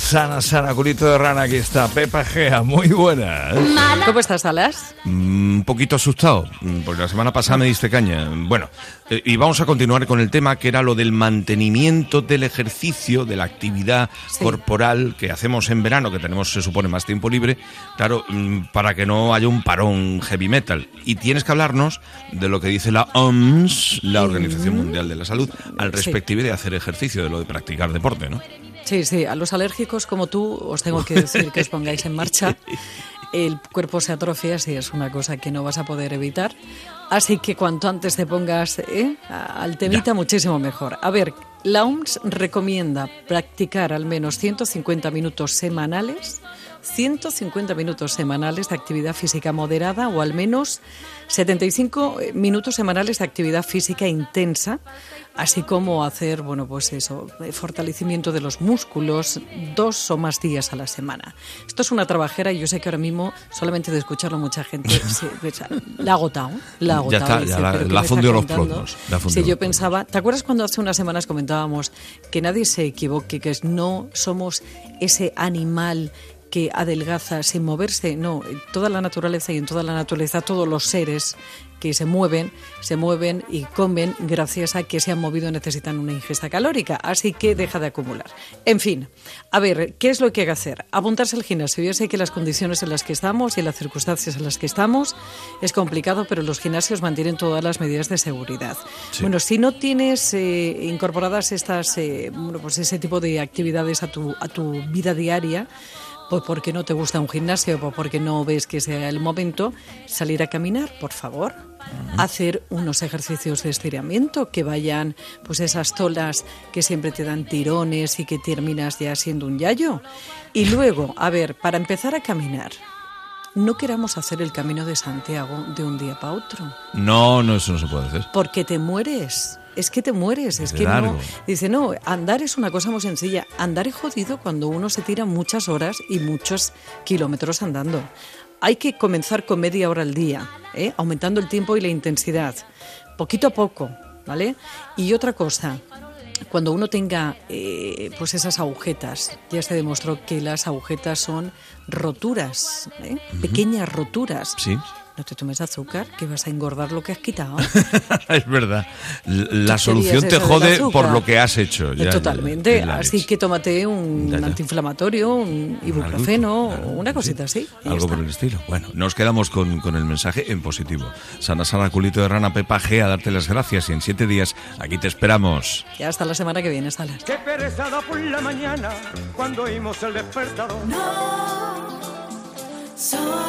Sana, culito de rana, aquí está Pepa Gea, muy buenas. ¿Cómo estás, Salas? Un poquito asustado, porque la semana pasada me diste caña. Bueno, y vamos a continuar con el tema que era lo del mantenimiento del ejercicio, de la actividad corporal que hacemos en verano, que tenemos, se supone, más tiempo libre, claro, para que no haya un parón heavy metal. Y tienes que hablarnos de lo que dice la OMS, la Organización Mundial de la Salud, al respectivo de hacer ejercicio, de lo de practicar deporte, ¿no? Sí, a los alérgicos como tú os tengo que decir que os pongáis en marcha. El cuerpo se atrofia, sí, es una cosa que no vas a poder evitar. Así que cuanto antes te pongas al temita, muchísimo mejor. A ver, la OMS recomienda practicar al menos 150 minutos semanales de actividad física moderada o al menos 75 minutos semanales de actividad física intensa, así como hacer, fortalecimiento de los músculos 2 o más días a la semana. Esto es una trabajera y yo sé que ahora mismo, solamente de escucharlo mucha gente la ha agotado. Ya está, la ha fundido los plotos. Sí, yo pensaba, ¿te acuerdas cuando hace unas semanas comentábamos que nadie se equivoque, que no somos ese animal que adelgaza sin moverse? No, toda la naturaleza y en toda la naturaleza todos los seres que se mueven y comen gracias a que se han movido, necesitan una ingesta calórica, así que deja de acumular. En fin, a ver, ¿qué es lo que hay que hacer? Apuntarse al gimnasio. Yo sé que las condiciones en las que estamos y las circunstancias en las que estamos es complicado, pero los gimnasios mantienen todas las medidas de seguridad. Sí. Bueno, si no tienes incorporadas ese tipo de actividades a tu vida diaria, pues porque no te gusta un gimnasio, pues porque no ves que sea el momento, salir a caminar, por favor. Hacer unos ejercicios de estiramiento que vayan, pues esas tolas que siempre te dan tirones y que terminas ya siendo un yayo. Y luego, a ver, para empezar a caminar, no queramos hacer el Camino de Santiago de un día para otro. No, eso no se puede hacer. Porque te mueres. Es que te mueres, es que largo. No. Dice, no, andar es una cosa muy sencilla. Andar es jodido cuando uno se tira muchas horas y muchos kilómetros andando. Hay que comenzar con media hora al día, aumentando el tiempo y la intensidad, poquito a poco, ¿vale? Y otra cosa, cuando uno tenga esas agujetas, ya se demostró que las agujetas son roturas, pequeñas roturas. Sí. No te tomes azúcar, que vas a engordar lo que has quitado. Es verdad. La solución te jode por lo que has hecho. Totalmente. Así que tómate un antiinflamatorio, un ibuprofeno, una cosita así. Algo por el estilo. Bueno, nos quedamos con el mensaje en positivo. Sana, culito de rana, Pepa G, a darte las gracias. Y en 7 días aquí te esperamos. Ya hasta la semana que viene, Salas. Qué perezada por la mañana cuando oímos el despertador. No,